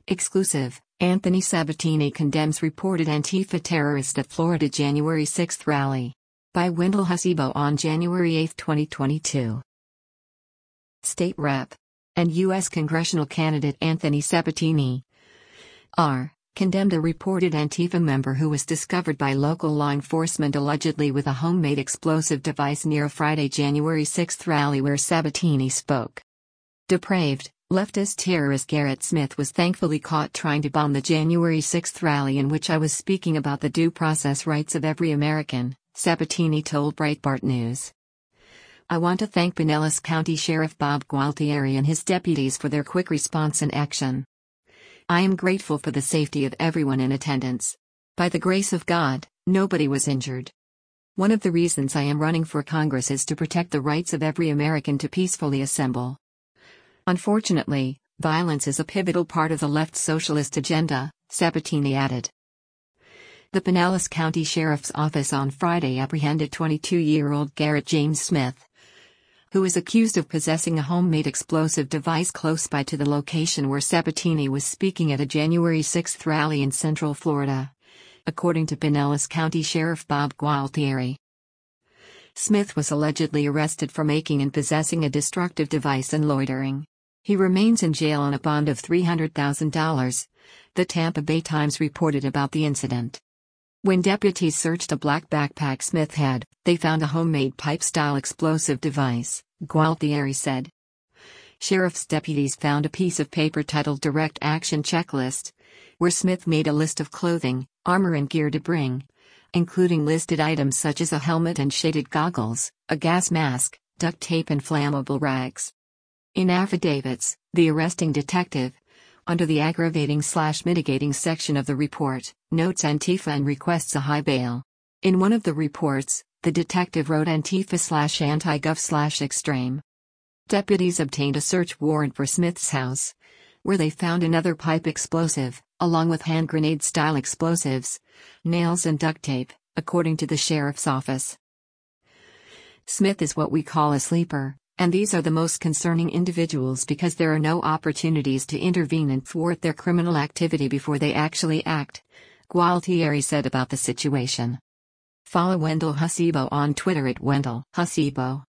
Exclusive, Anthony Sabatini condemns reported Antifa terrorist at Florida January 6 rally. By Wendell Hasibo on January 8, 2022. State Rep. and U.S. congressional candidate Anthony Sabatini condemned a reported Antifa member who was discovered by local law enforcement allegedly with a homemade explosive device near a Friday, January 6 rally where Sabatini spoke. Depraved, leftist terrorist Garrett Smith was thankfully caught trying to bomb the January 6 rally in which I was speaking about the due process rights of every American, Sabatini told Breitbart News. I want to thank Pinellas County Sheriff Bob Gualtieri and his deputies for their quick response and action. I am grateful for the safety of everyone in attendance. By the grace of God, nobody was injured. One of the reasons I am running for Congress is to protect the rights of every American to peacefully assemble. Unfortunately, violence is a pivotal part of the left's socialist agenda, Sabatini added. The Pinellas County Sheriff's Office on Friday apprehended 22-year-old Garrett James Smith, who is accused of possessing a homemade explosive device close by to the location where Sabatini was speaking at a January 6 rally in Central Florida, according to Pinellas County Sheriff Bob Gualtieri. Smith was allegedly arrested for making and possessing a destructive device and loitering. He remains in jail on a bond of $300,000, the Tampa Bay Times reported about the incident. When deputies searched a black backpack Smith had, they found a homemade pipe-style explosive device, Gualtieri said. Sheriff's deputies found a piece of paper titled Direct Action Checklist, where Smith made a list of clothing, armor and gear to bring, including listed items such as a helmet and shaded goggles, a gas mask, duct tape and flammable rags. In affidavits, the arresting detective, under the aggravating/mitigating section of the report, notes Antifa and requests a high bail. In one of the reports, the detective wrote Antifa/anti-gov/extreme. Deputies obtained a search warrant for Smith's house, where they found another pipe explosive, along with hand grenade-style explosives, nails and duct tape, according to the sheriff's office. Smith is what we call a sleeper, and these are the most concerning individuals because there are no opportunities to intervene and thwart their criminal activity before they actually act, Gualtieri said about the situation. Follow Wendell Hasibo on Twitter at Wendell Hasibo.